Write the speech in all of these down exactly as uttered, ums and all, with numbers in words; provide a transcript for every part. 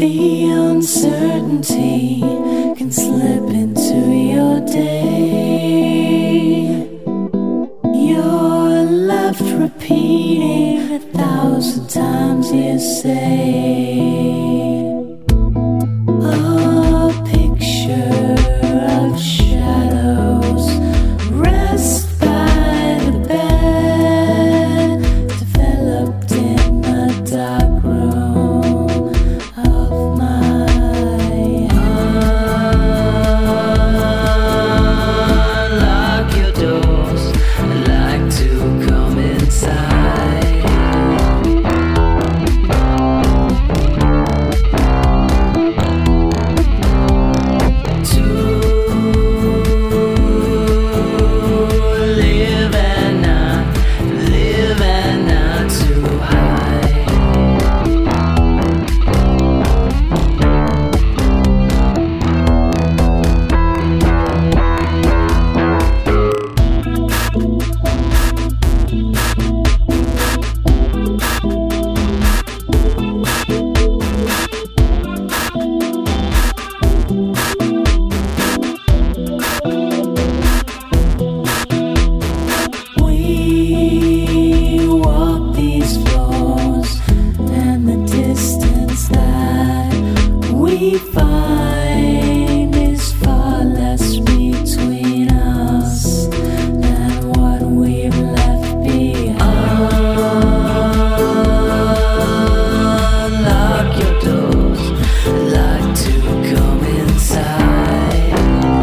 The uncertainty can slip into your day. You're left repeating a thousand times you say a picture of shadows rest by the bed, developed in the dark room of my heart. Unlock your doors, I'd like to come inside. To live and not live and not to hide. We walk these floors, and the distance that we find is far less between us than what we've left behind. Unlock your doors, I'd like to come inside.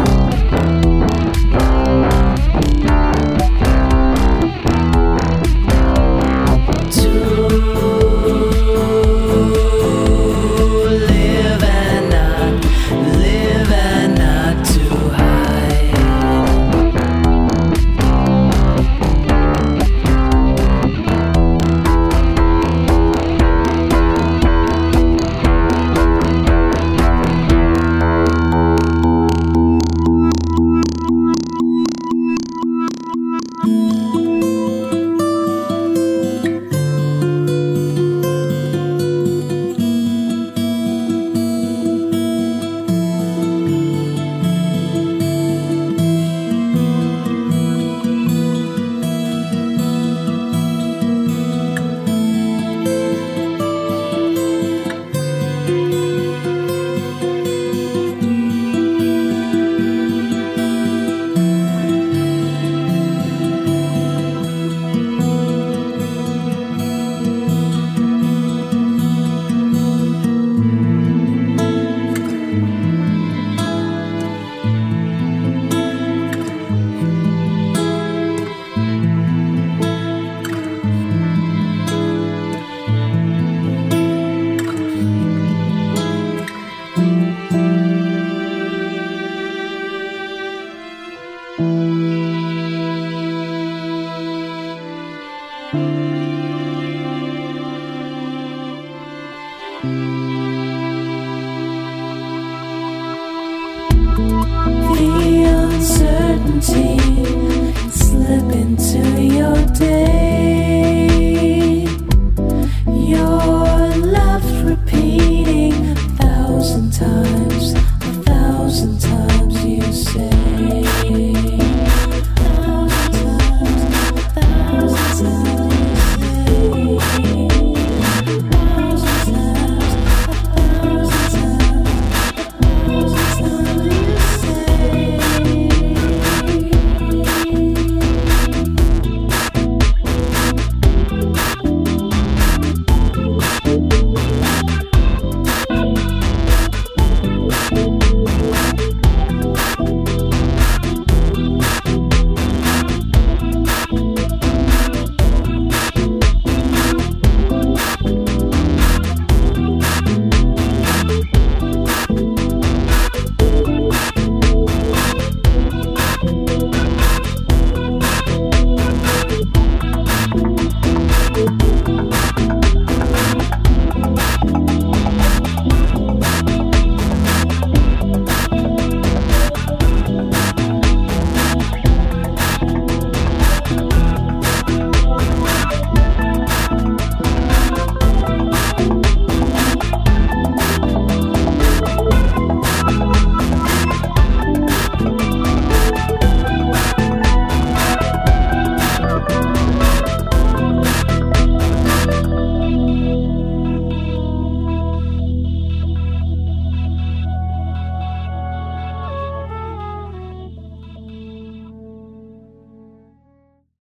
To live and not live and not to hide. The uncertainty can slip into your day.